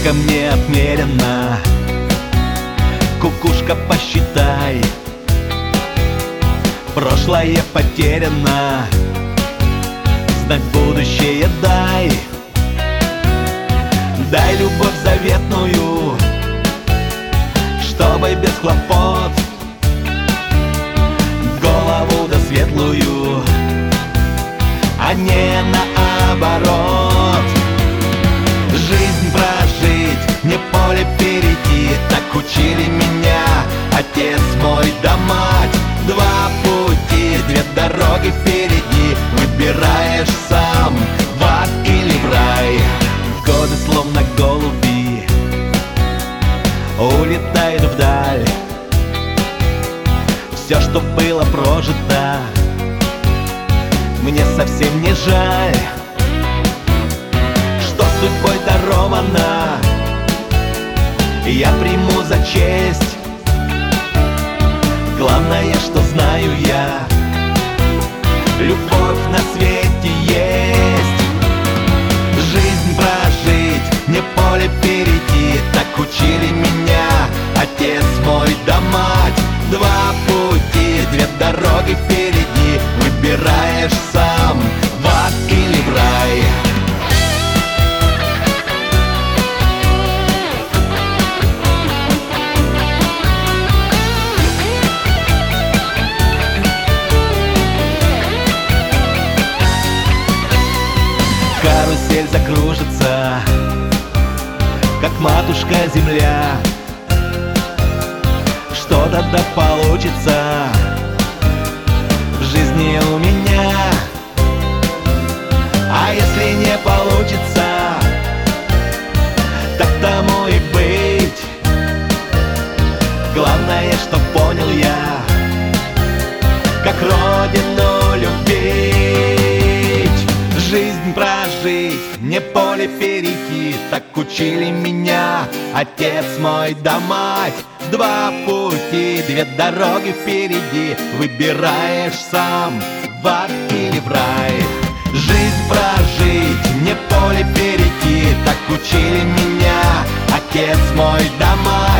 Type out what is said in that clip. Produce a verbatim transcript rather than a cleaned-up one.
Сколько мне отмерено, кукушка, посчитай. Прошлое потеряно, знать будущее дай. Дай любовь заветную, чтобы без хлопот, голову да светлую, а не наоборот. Жизнь прожить, не поле перейти, так учили меня отец мой да мать. Два пути, две дороги впереди, выбираешь сам, в ад или в рай. Годы словно голуби улетают вдаль. Все, что было прожито, мне совсем не жаль. Что судьбой даровано, я приму за честь. Главное, что знаю я, любовь на свете есть. Жизнь прожить, не поле перейти, так учили меня отец мой да мать. Два пути, две дороги впереди, выбираешь сам, в ад или в рай. Карусель закружится, как матушка земля. Что-то да получится в жизни у меня. А если не получится, так тому и быть. Главное, что понял я, как родину любить. Жизнь прожить, не поле перейти, так учили меня отец мой да мать. Два пути, две дороги впереди, выбираешь сам, в ад или в рай. Жизнь прожить, не поле перейти, так учили меня отец мой да мать.